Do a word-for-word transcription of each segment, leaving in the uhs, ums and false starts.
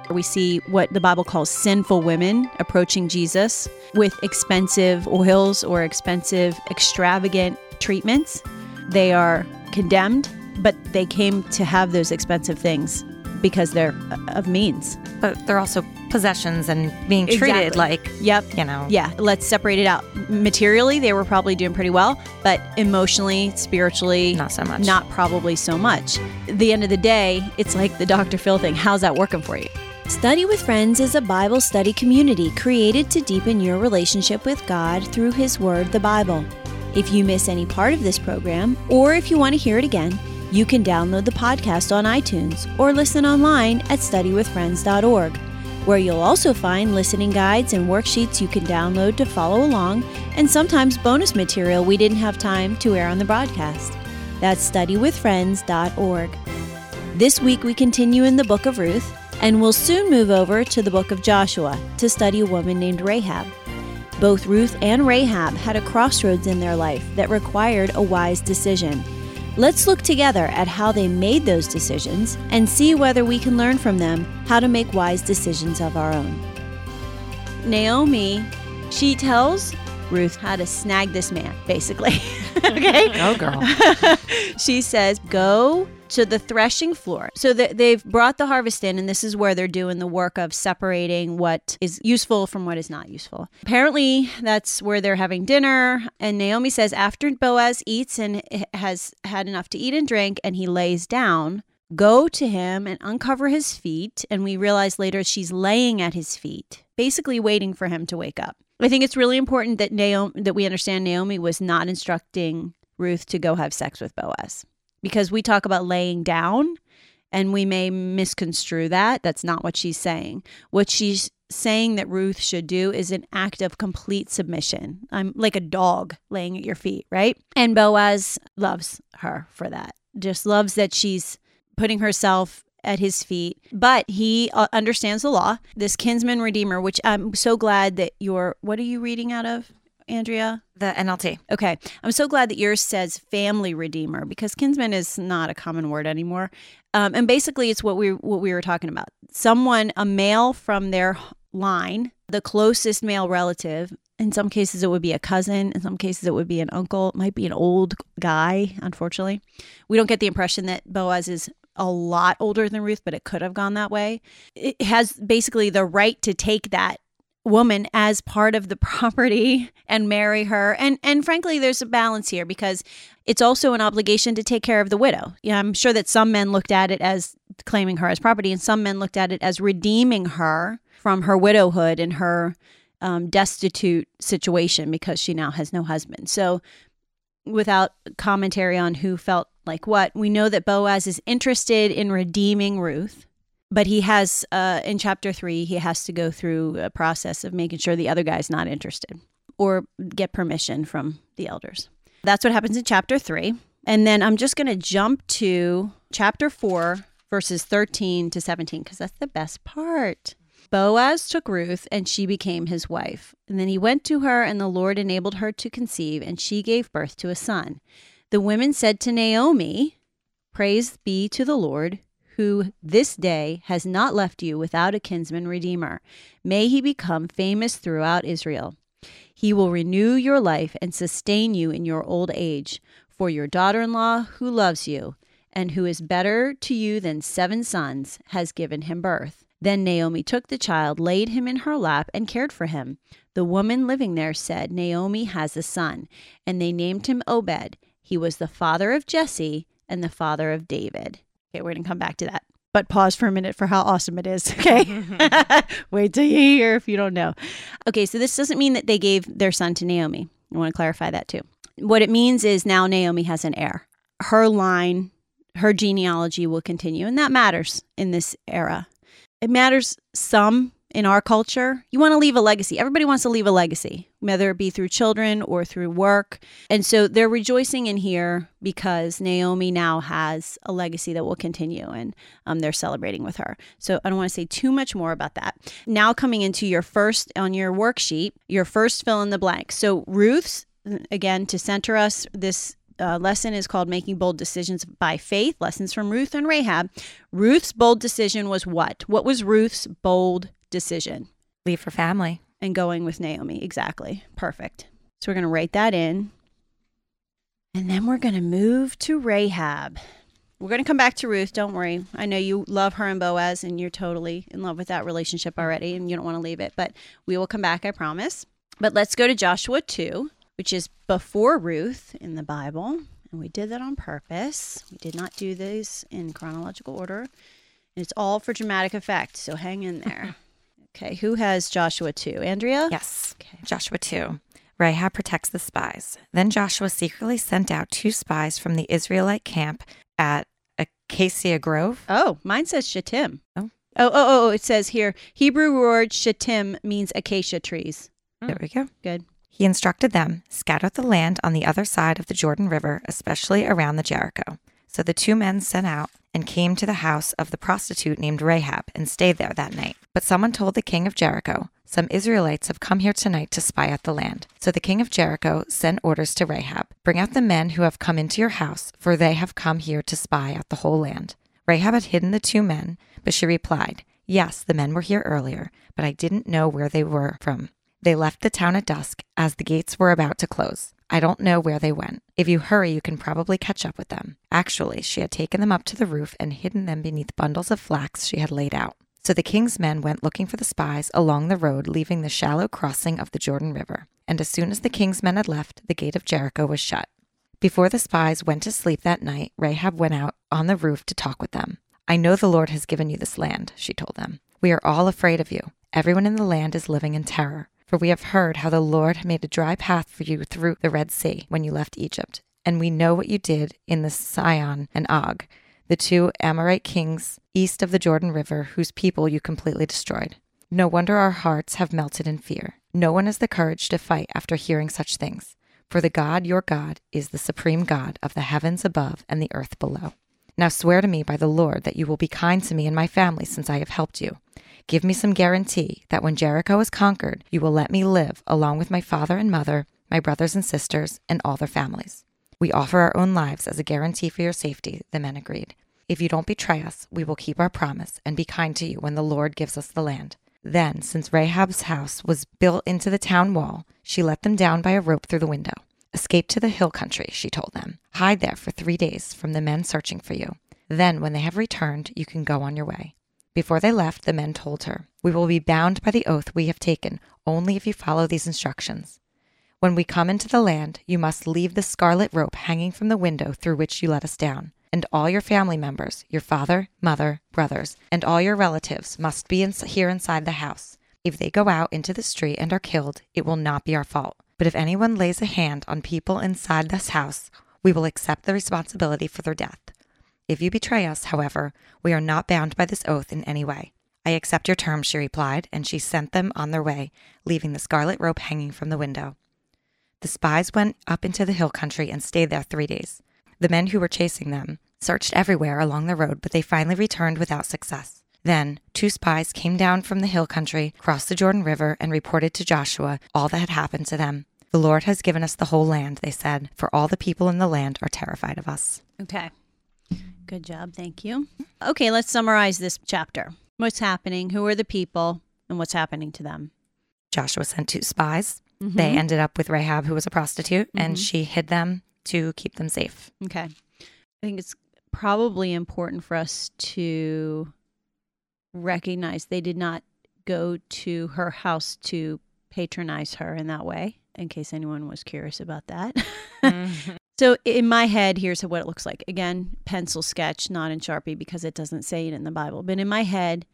We see what the Bible calls sinful women approaching Jesus with expensive oils or expensive, extravagant treatments. They are condemned, but they came to have those expensive things because they're of means. But they're also possessions and being treated Exactly. like, yep. you know. Yeah, let's separate it out. Materially, they were probably doing pretty well, but emotionally, spiritually, Not so much. Not probably so much. At the end of the day, it's like the Doctor Phil thing. How's that working for you? Study with Friends is a Bible study community created to deepen your relationship with God through His Word, the Bible. If you miss any part of this program, or if you want to hear it again, you can download the podcast on iTunes or listen online at study with friends dot org, where you'll also find listening guides and worksheets you can download to follow along, and sometimes bonus material we didn't have time to air on the broadcast. That's study with friends dot org. This week we continue in the book of Ruth, and we'll soon move over to the book of Joshua to study a woman named Rahab. Both Ruth and Rahab had a crossroads in their life that required a wise decision. Let's look together at how they made those decisions and see whether we can learn from them how to make wise decisions of our own. Naomi, she tells Ruth how to snag this man, basically. Okay? Oh, girl. She says, go to the threshing floor. So that they've brought the harvest in, and this is where they're doing the work of separating what is useful from what is not useful. Apparently, that's where they're having dinner. And Naomi says, after Boaz eats and has had enough to eat and drink, and he lays down, go to him and uncover his feet. And we realize later she's laying at his feet, basically waiting for him to wake up. I think it's really important that Naomi, that we understand Naomi was not instructing Ruth to go have sex with Boaz, because we talk about laying down and we may misconstrue that. That's not what she's saying. What she's saying that Ruth should do is an act of complete submission. I'm like a dog laying at your feet, right? And Boaz loves her for that. Just loves that she's putting herself at his feet, but he uh, understands the law, this kinsman redeemer, which I'm so glad that you're, what are you reading out of, Andrea? The N L T. Okay. I'm so glad that yours says family redeemer, because kinsman is not a common word anymore. Um, and basically it's what we what we were talking about. Someone, a male from their line, the closest male relative. In some cases it would be a cousin. In some cases it would be an uncle. It might be an old guy, unfortunately. We don't get the impression that Boaz is a lot older than Ruth, but it could have gone that way. It has basically the right to take that woman as part of the property and marry her. And and frankly, there's a balance here, because it's also an obligation to take care of the widow. Yeah, I'm sure that some men looked at it as claiming her as property, and some men looked at it as redeeming her from her widowhood and her um, destitute situation because she now has no husband. So without commentary on who felt like what, we know that Boaz is interested in redeeming Ruth. But he has, uh, in chapter three, he has to go through a process of making sure the other guy's not interested or get permission from the elders. That's what happens in chapter three. And then I'm just going to jump to chapter four, verses thirteen to seventeen, because that's the best part. Boaz took Ruth, and she became his wife. And then he went to her, and the Lord enabled her to conceive, and she gave birth to a son. The women said to Naomi, "Praise be to the Lord, who this day has not left you without a kinsman redeemer. May he become famous throughout Israel. He will renew your life and sustain you in your old age. For your daughter-in-law, who loves you, and who is better to you than seven sons, has given him birth." Then Naomi took the child, laid him in her lap, and cared for him. The woman living there said, "Naomi has a son," and they named him Obed. He was the father of Jesse and the father of David. Okay, we're going to come back to that. But pause for a minute for how awesome it is, okay? Wait till you hear if you don't know. Okay, so this doesn't mean that they gave their son to Naomi. I want to clarify that too. What it means is now Naomi has an heir. Her line, her genealogy will continue, and that matters in this era. It matters some in our culture. You want to leave a legacy. Everybody wants to leave a legacy, whether it be through children or through work. And so they're rejoicing in here because Naomi now has a legacy that will continue, and um, they're celebrating with her. So I don't want to say too much more about that. Now coming into your first, on your worksheet, your first fill in the blank. So Ruth's, again, to center us this uh, lesson is called Making Bold Decisions by Faith, Lessons from Ruth and Rahab. Ruth's bold decision was what? What was Ruth's bold decision? Leave her family. And going with Naomi. Exactly. Perfect. So we're going to write that in. And then we're going to move to Rahab. We're going to come back to Ruth. Don't worry. I know you love her and Boaz, and you're totally in love with that relationship already, and you don't want to leave it. But we will come back, I promise. But let's go to Joshua two, which is before Ruth in the Bible. And we did that on purpose. We did not do these in chronological order. And it's all for dramatic effect, so hang in there. Okay, who has Joshua two? Andrea? Yes. Okay. Joshua two. Rahab protects the spies. Then Joshua secretly sent out two spies from the Israelite camp at Acacia Grove. Oh, mine says Shittim. Oh. Oh, oh, oh, it says here, Hebrew word Shittim means acacia trees. There we go. Good. He instructed them, scout out the land on the other side of the Jordan River, especially around the Jericho. So the two men set out and came to the house of the prostitute named Rahab and stayed there that night. But someone told the king of Jericho, some Israelites have come here tonight to spy out the land. So the king of Jericho sent orders to Rahab, bring out the men who have come into your house, for they have come here to spy out the whole land. Rahab had hidden the two men, but she replied, yes, the men were here earlier, but I didn't know where they were from. They left the town at dusk as the gates were about to close. I don't know where they went. If you hurry, you can probably catch up with them. Actually, she had taken them up to the roof and hidden them beneath bundles of flax she had laid out. So the king's men went looking for the spies along the road, leaving the shallow crossing of the Jordan River. And as soon as the king's men had left, the gate of Jericho was shut. Before the spies went to sleep that night, Rahab went out on the roof to talk with them. I know the Lord has given you this land, she told them. We are all afraid of you. Everyone in the land is living in terror. For we have heard how the Lord made a dry path for you through the Red Sea when you left Egypt. And we know what you did in the Sihon and Og, the two Amorite kings east of the Jordan River, whose people you completely destroyed. No wonder our hearts have melted in fear. No one has the courage to fight after hearing such things. For the God, your God, is the supreme God of the heavens above and the earth below. Now swear to me by the Lord that you will be kind to me and my family since I have helped you. Give me some guarantee that when Jericho is conquered, you will let me live along with my father and mother, my brothers and sisters, and all their families. We offer our own lives as a guarantee for your safety, the men agreed. If you don't betray us, we will keep our promise and be kind to you when the Lord gives us the land. Then, since Rahab's house was built into the town wall, she let them down by a rope through the window. Escape to the hill country, she told them. Hide there for three days from the men searching for you. Then, when they have returned, you can go on your way. Before they left, the men told her, we will be bound by the oath we have taken only if you follow these instructions. When we come into the land, you must leave the scarlet rope hanging from the window through which you let us down. And all your family members, your father, mother, brothers, and all your relatives must be in, here inside the house. If they go out into the street and are killed, it will not be our fault. But if anyone lays a hand on people inside this house, we will accept the responsibility for their death. If you betray us, however, we are not bound by this oath in any way. I accept your terms, she replied, and she sent them on their way, leaving the scarlet rope hanging from the window. The spies went up into the hill country and stayed there three days. The men who were chasing them searched everywhere along the road, but they finally returned without success. Then, two spies came down from the hill country, crossed the Jordan River, and reported to Joshua all that had happened to them. The Lord has given us the whole land, they said, for all the people in the land are terrified of us. Okay. Good job. Thank you. Okay, let's summarize this chapter. What's happening? Who are the people? And what's happening to them? Joshua sent two spies. Mm-hmm. They ended up with Rahab, who was a prostitute, Mm-hmm. and she hid them to keep them safe. Okay. I think it's probably important for us to recognize they did not go to her house to patronize her in that way, in case anyone was curious about that. Mm-hmm. So in my head, here's what it looks like. Again, pencil sketch, not in Sharpie because it doesn't say it in the Bible. But in my head,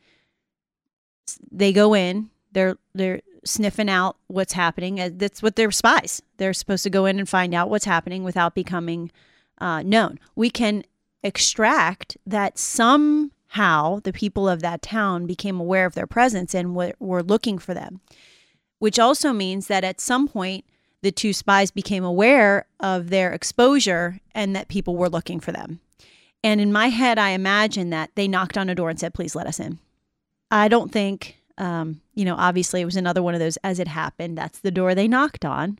they go in, they're they're sniffing out what's happening. That's what they're spies. They're supposed to go in and find out what's happening without becoming uh, known. We can extract that somehow the people of that town became aware of their presence and were, were looking for them, which also means that at some point, the two spies became aware of their exposure and that people were looking for them. And in my head, I imagine that they knocked on a door and said, please let us in. I don't think, um, you know, obviously it was another one of those, as it happened, that's the door they knocked on.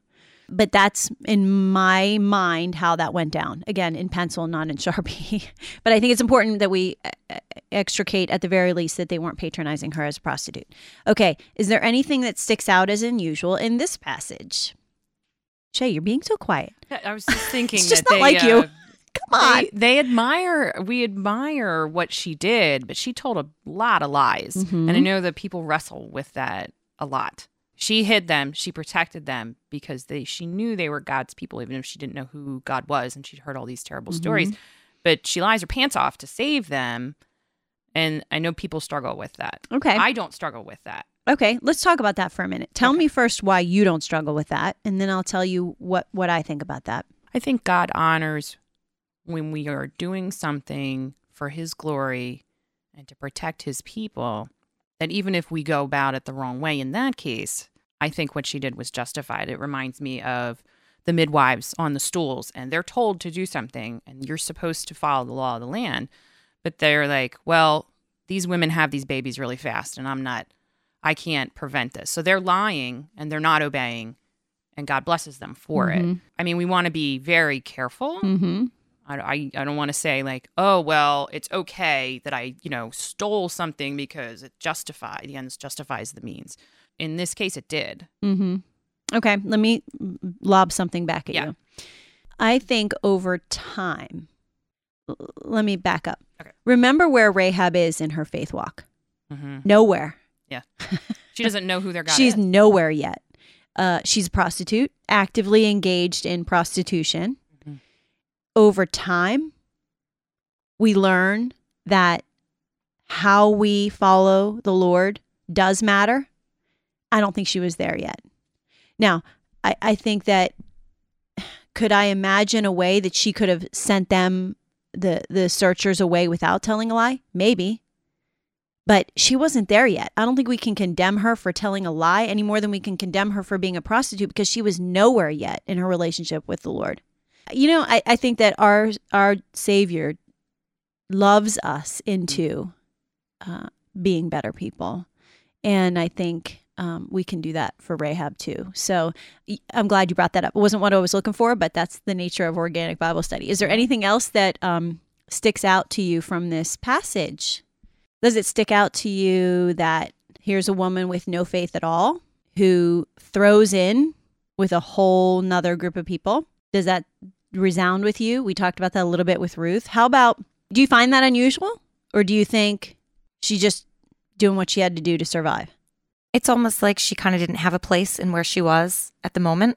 But that's in my mind how that went down. Again, in pencil, not in Sharpie. But I think it's important that we extricate at the very least that they weren't patronizing her as a prostitute. Okay, is there anything that sticks out as unusual in this passage? Shay, you're being so quiet. I was just thinking it's just that not they, like you. Uh, Come on. They, they admire, we admire what she did, but she told a lot of lies. Mm-hmm. And I know that people wrestle with that a lot. She hid them. She protected them because they. She knew they were God's people, even if she didn't know who God was and she'd heard all these terrible Mm-hmm. stories. But she lies her pants off to save them. And I know people struggle with that. Okay. I don't struggle with that. Okay, let's talk about that for a minute. Tell Okay. me first why you don't struggle with that, and then I'll tell you what, what I think about that. I think God honors when we are doing something for his glory and to protect his people, that even if we go about it the wrong way, in that case, I think what she did was justified. It reminds me of the midwives on the stools, and they're told to do something, and you're supposed to follow the law of the land. But they're like, well, these women have these babies really fast, and I'm not, I can't prevent this. So they're lying, and they're not obeying, and God blesses them for Mhm. it. I mean, we want to be very careful. Mm-hmm. I, I, I don't want to say like, oh, well, it's okay that I, you know, stole something because it justified, the ends justifies the means. In this case, it did. Mm-hmm. Okay, let me lob something back at Yeah. you. I think over time, l- let me back up. Okay. Remember where Rahab is in her faith walk? Mm-hmm. Nowhere. Yeah. She doesn't know who their God She's is. nowhere yet. Uh, she's a prostitute, actively engaged in prostitution. Mhm. Over time, we learn that how we follow the Lord does matter. I don't think she was there yet. Now, I, I think that, could I imagine a way that she could have sent them, the, the searchers, away without telling a lie? Maybe. But she wasn't there yet. I don't think we can condemn her for telling a lie any more than we can condemn her for being a prostitute, because she was nowhere yet in her relationship with the Lord. You know, I, I think that our our Savior loves us into uh, being better people. And I think um, we can do that for Rahab too. So y- I'm glad you brought that up. It wasn't what I was looking for, but that's the nature of organic Bible study. Is there anything else that um, sticks out to you from this passage? Does it stick out to you that here's a woman with no faith at all who throws in with a whole nother group of people? Does that resound with you? We talked about that a little bit with Ruth. How about, do you find that unusual? Or do you think she's just doing what she had to do to survive? It's almost like she kind of didn't have a place in where she was at the moment.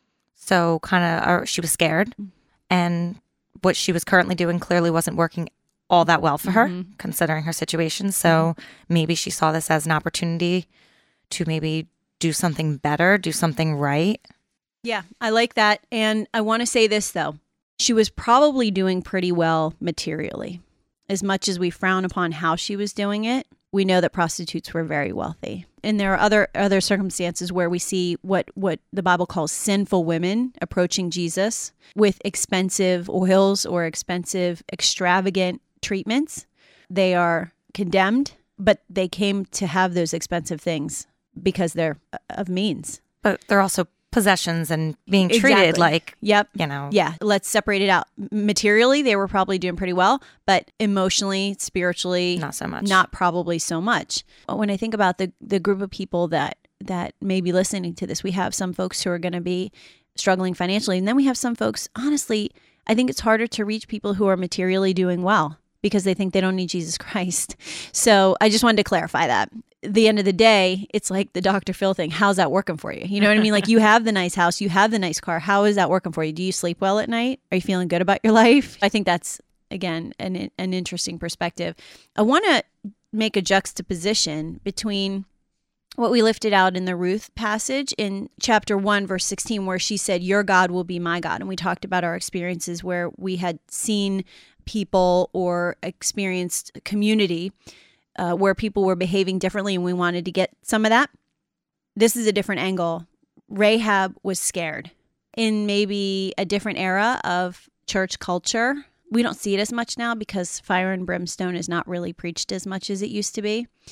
So kind of, or she was scared. And what she was currently doing clearly wasn't working all that well for her, Mhm. considering her situation. So maybe she saw this as an opportunity to maybe do something better, do something right. Yeah, I like that. And I want to say this, though. She was probably doing pretty well materially. As much as we frown upon how she was doing it, we know that prostitutes were very wealthy. And there are other other circumstances where we see what, what the Bible calls sinful women approaching Jesus with expensive oils or expensive, extravagant treatments. They are condemned, but they came to have those expensive things because they're of means. But they're also possessions and being treated Exactly. like, Yep. you know. Yeah, let's separate it out. Materially, they were probably doing pretty well, but emotionally, spiritually, Not so much. Not probably so much. When I think about the the group of people that that may be listening to this, we have some folks who are going to be struggling financially, and then we have some folks, honestly, I think it's harder to reach people who are materially doing well because they think they don't need Jesus Christ. So I just wanted to clarify that. At the end of the day, it's like the Doctor Phil thing. How's that working for you? You know what I mean? Like, you have the nice house, you have the nice car. How is that working for you? Do you sleep well at night? Are you feeling good about your life? I think that's, again, an an interesting perspective. I want to make a juxtaposition between what we lifted out in the Ruth passage in chapter one, verse sixteen, where she said, your God will be my God. And we talked about our experiences where we had seen people or experienced community uh, where people were behaving differently, and we wanted to get some of that. This is a different angle. Rahab was scared. In maybe a different era of church culture, we don't see it as much now because fire and brimstone is not really preached as much as it used to be.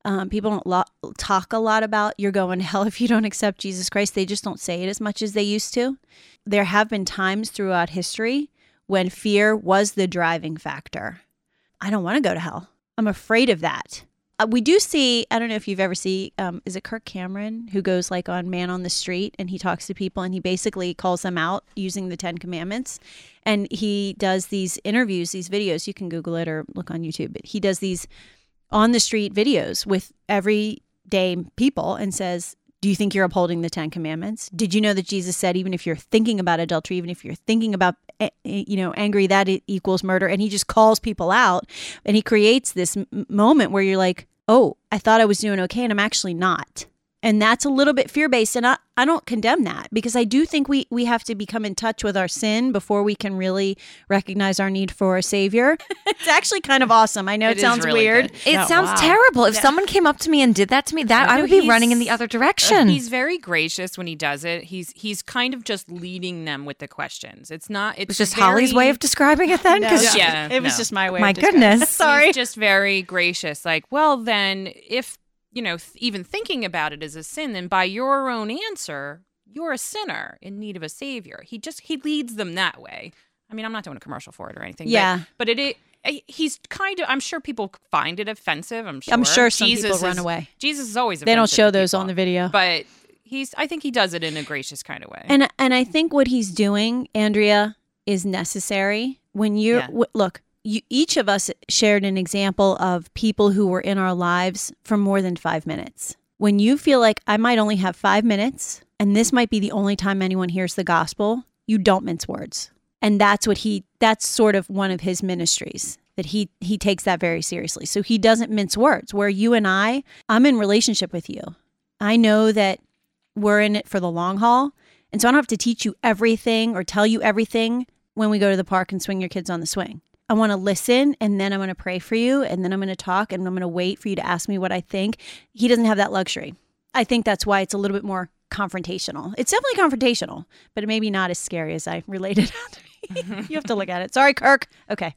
Um, people don't lo- talk a lot about you're going to hell if you don't accept Jesus Christ. They just don't say it as much as they used to. There have been times throughout history when fear was the driving factor. I don't want to go to hell. I'm afraid of that. Uh, we do see, I don't know if you've ever seen, um, is it Kirk Cameron who goes like on Man on the Street and he talks to people and he basically calls them out using the Ten Commandments. And he does these interviews, these videos, you can Google it or look on YouTube, but he does these on the street videos with everyday people and says, do you think you're upholding the Ten Commandments? Did you know that Jesus said, even if you're thinking about adultery, even if you're thinking about, you know, angry, that it equals murder? And he just calls people out and he creates this m- moment where you're like, oh, I thought I was doing okay and I'm actually not. And that's a little bit fear-based. And I, I don't condemn that because I do think we, we have to become in touch with our sin before we can really recognize our need for a savior. It's actually kind of awesome. I know it, It is sounds really weird. good. It Oh, sounds wow. terrible. If Yeah. someone came up to me and did that to me, that I No, would be he's- running in the other direction. He's very gracious when he does it. He's he's kind of just leading them with the questions. It's not. It's It's just very, Holly's way of describing it then? No, 'Cause yeah. Yeah, It was no. just my way My of describing it. goodness. Sorry. He's just very gracious. Like, well, then if you know, th- even thinking about it is a sin, then by your own answer, you're a sinner in need of a savior. He just he leads them that way. I mean, I'm not doing a commercial for it or anything. Yeah. but, but it, it he's kind of. I'm sure people find it offensive. I'm sure. I'm sure some Jesus people run is- away. Jesus is always. They don't offensive show to those people. on the video. But he's. I think he does it in a gracious kind of way. And and I think what he's doing, Andrea, is necessary. When you Yeah. w- look, you, each of us shared an example of people who were in our lives for more than five minutes. When you feel like I might only have five minutes and this might be the only time anyone hears the gospel, you don't mince words. And that's what he, that's sort of one of his ministries, that he he takes that very seriously. So he doesn't mince words. Where you and I, I'm in relationship with you. I know that we're in it for the long haul. And so I don't have to teach you everything or tell you everything when we go to the park and swing your kids on the swing. I want to listen, and then I'm going to pray for you, and then I'm going to talk, and I'm going to wait for you to ask me what I think. He doesn't have that luxury. I think that's why it's a little bit more confrontational. It's definitely confrontational, but it may be not as scary as I related it. You have to look at it. Sorry, Kirk. Okay.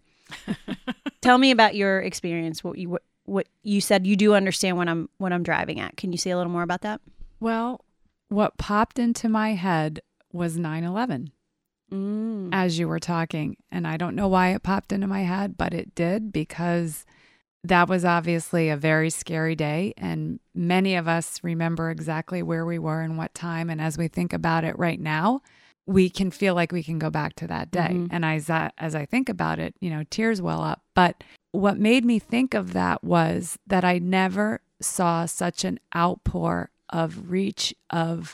Tell me about your experience. What you what, what you said you do understand what I'm what I'm driving at. Can you say a little more about that? Well, what popped into my head was nine eleven. Mm. As you were talking. And I don't know why it popped into my head, but it did, because that was obviously a very scary day. And many of us remember exactly where we were and what time. And as we think about it right now, we can feel like we can go back to that day. Mhm. And as I, as I think about it, you know, tears well up. But what made me think of that was that I never saw such an outpour of reach of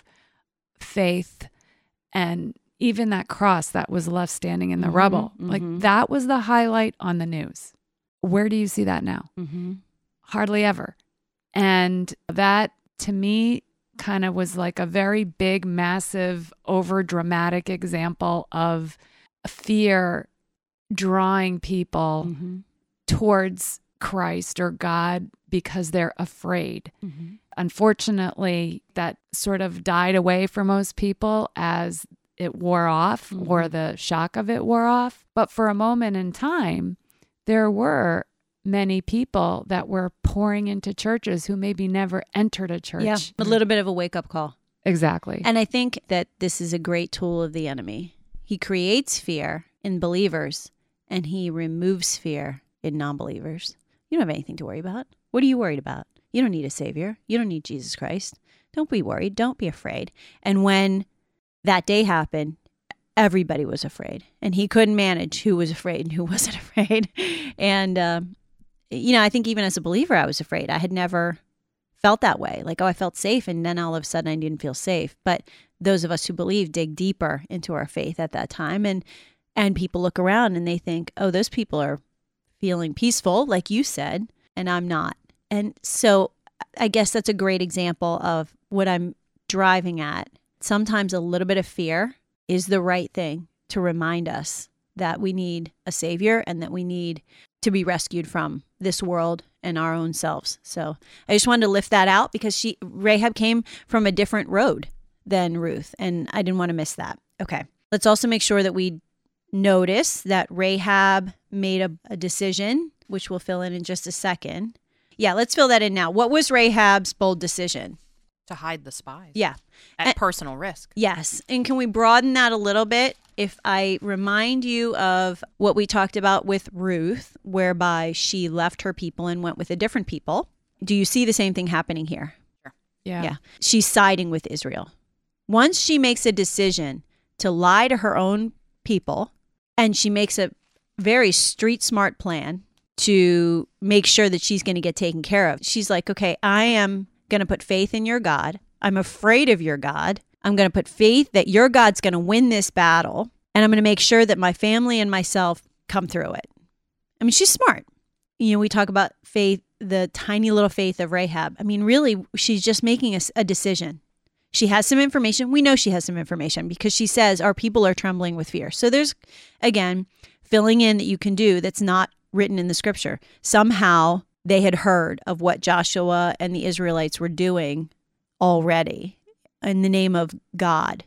faith, and even that cross that was left standing in the Mhm, rubble. mhm. Like that was the highlight on the news. Where do you see that now? Mm-hmm. Hardly ever. And that to me kind of was like a very big, massive, over dramatic example of fear drawing people Mm-hmm. towards Christ or God because they're afraid. Mm-hmm. Unfortunately, that sort of died away for most people as it wore off, Mhm. or the shock of it wore off. But for a moment in time, there were many people that were pouring into churches who maybe never entered a church. Yeah, a little bit of a wake-up call. Exactly. And I think that this is a great tool of the enemy. He creates fear in believers and he removes fear in non-believers. You don't have anything to worry about. What are you worried about? You don't need a savior. You don't need Jesus Christ. Don't be worried. Don't be afraid. And when that day happened, everybody was afraid. And he couldn't manage who was afraid and who wasn't afraid. And, um, you know, I think even as a believer, I was afraid. I had never felt that way. Like, oh, I felt safe. And then all of a sudden I didn't feel safe. But those of us who believe dig deeper into our faith at that time. And, and people look around and they think, oh, those people are feeling peaceful, like you said, and I'm not. And so I guess that's a great example of what I'm driving at. Sometimes a little bit of fear is the right thing to remind us that we need a savior and that we need to be rescued from this world and our own selves. So I just wanted to lift that out because she Rahab came from a different road than Ruth, and I didn't want to miss that. Okay. Let's also make sure that we notice that Rahab made a, a decision, which we'll fill in in just a second. Yeah, let's fill that in now. What was Rahab's bold decision? To hide the spies. Yeah. At And- personal risk. Yes. And can we broaden that a little bit? If I remind you of what we talked about with Ruth, whereby she left her people and went with a different people, do you see the same thing happening here? Yeah. Yeah. She's siding with Israel. Once she makes a decision to lie to her own people, and she makes a very street smart plan to make sure that she's going to get taken care of. She's like, okay, I am going to put faith in your God. I'm afraid of your God. I'm going to put faith that your God's going to win this battle, and I'm going to make sure that my family and myself come through it. I mean, she's smart. You know, we talk about faith, the tiny little faith of Rahab. I mean, really, she's just making a, a decision. She has some information. We know she has some information because she says our people are trembling with fear. So there's, again, filling in that you can do that's not written in the scripture. Somehow they had heard of what Joshua and the Israelites were doing already in the name of God,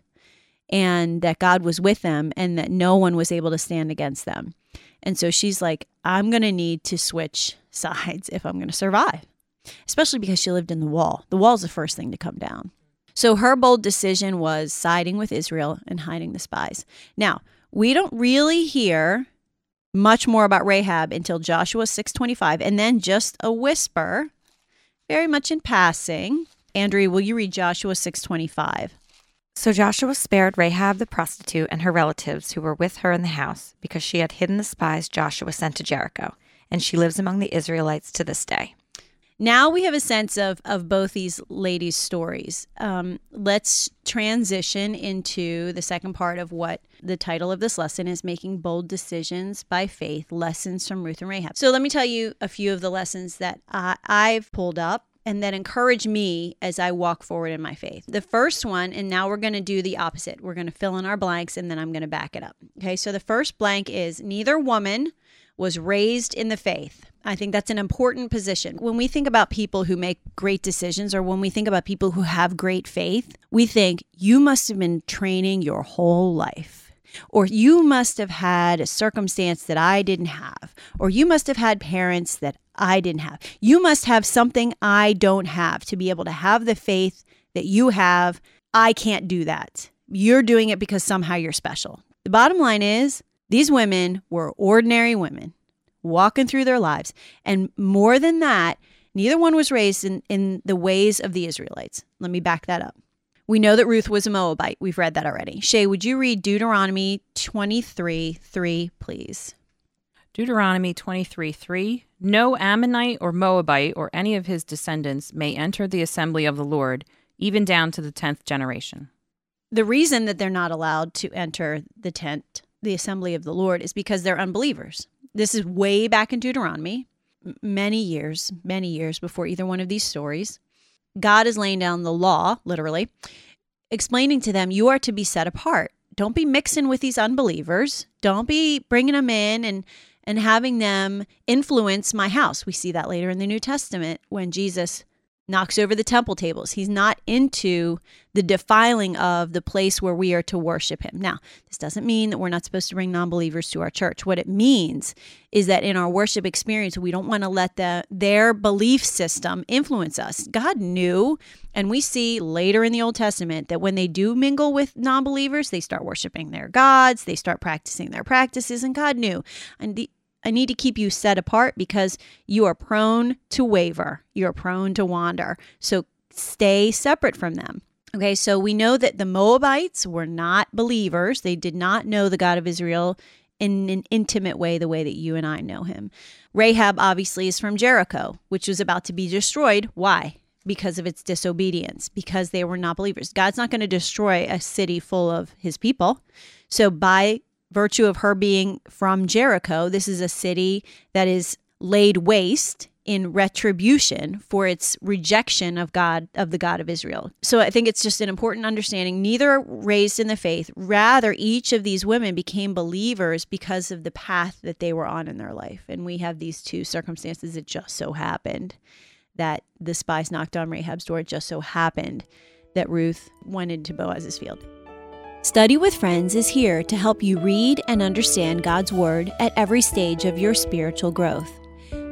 and that God was with them and that no one was able to stand against them. And so she's like, I'm going to need to switch sides if I'm going to survive, especially because she lived in the wall. The wall's the first thing to come down. So her bold decision was siding with Israel and hiding the spies. Now, we don't really hear much more about Rahab until Joshua six twenty-five, and then just a whisper, very much in passing. Andrea, will you read Joshua six twenty-five? So Joshua spared Rahab the prostitute and her relatives who were with her in the house, because she had hidden the spies Joshua sent to Jericho, and she lives among the Israelites to this day. Now we have a sense of, of both these ladies' stories. Um, let's transition into the second part of what the title of this lesson is, Making Bold Decisions by Faith, Lessons from Ruth and Rahab. So let me tell you a few of the lessons that I, I've pulled up and that encourage me as I walk forward in my faith. The first one, and now we're going to do the opposite. We're going to fill in our blanks and then I'm going to back it up. Okay, so the first blank is neither woman was raised in the faith. I think that's an important position. When we think about people who make great decisions, or when we think about people who have great faith, we think you must have been training your whole life, or you must have had a circumstance that I didn't have, or you must have had parents that I didn't have. You must have something I don't have to be able to have the faith that you have. I can't do that. You're doing it because somehow you're special. The bottom line is these women were ordinary women walking through their lives. And more than that, neither one was raised in, in the ways of the Israelites. Let me back that up. We know that Ruth was a Moabite. We've read that already. Shay, would you read Deuteronomy twenty-three three, please? Deuteronomy twenty-three three. No Ammonite or Moabite or any of his descendants may enter the assembly of the Lord, even down to the tenth generation. The reason that they're not allowed to enter the tent, the assembly of the Lord, is because they're unbelievers. This is way back in Deuteronomy, many years, many years before either one of these stories. God is laying down the law, literally, explaining to them, you are to be set apart. Don't be mixing with these unbelievers. Don't be bringing them in and, and having them influence my house. We see that later in the New Testament when Jesus knocks over the temple tables. He's not into the defiling of the place where we are to worship him. Now, this doesn't mean that we're not supposed to bring non-believers to our church. What it means is that in our worship experience, we don't want to let the, their belief system influence us. God knew, and we see later in the Old Testament that when they do mingle with non-believers, they start worshiping their gods, they start practicing their practices, and God knew. And the I need to keep you set apart because you are prone to waver. You're prone to wander. So stay separate from them. Okay, so we know that the Moabites were not believers. They did not know the God of Israel in an intimate way, the way that you and I know him. Rahab obviously is from Jericho, which was about to be destroyed. Why? Because of its disobedience, because they were not believers. God's not going to destroy a city full of his people. So by virtue of her being from Jericho, this is a city that is laid waste in retribution for its rejection of God, of the God of Israel. So I think it's just an important understanding. Neither raised in the faith. Rather, each of these women became believers because of the path that they were on in their life. And we have these two circumstances. It just so happened that the spies knocked on Rahab's door. It just so happened that Ruth went into Boaz's field. Study with Friends is here to help you read and understand God's Word at every stage of your spiritual growth.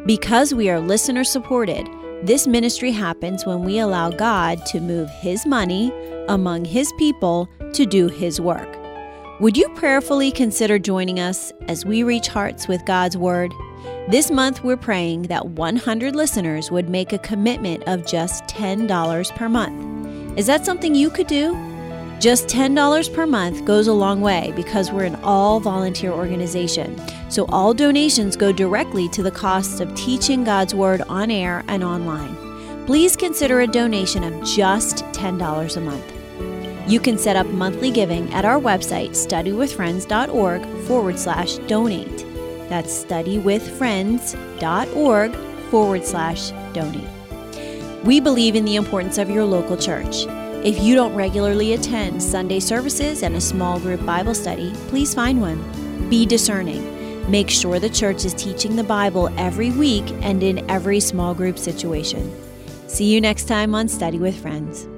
Because we are listener supported, this ministry happens when we allow God to move His money among His people to do His work. Would you prayerfully consider joining us as we reach hearts with God's Word? This month, we're praying that one hundred listeners would make a commitment of just ten dollars per month. Is that something you could do? Just ten dollars per month goes a long way because we're an all-volunteer organization. So all donations go directly to the costs of teaching God's Word on air and online. Please consider a donation of just ten dollars a month. You can set up monthly giving at our website, studywithfriends.org forward slash donate. That's studywithfriends.org forward slash donate. We believe in the importance of your local church. If you don't regularly attend Sunday services and a small group Bible study, please find one. Be discerning. Make sure the church is teaching the Bible every week and in every small group situation. See you next time on Study with Friends.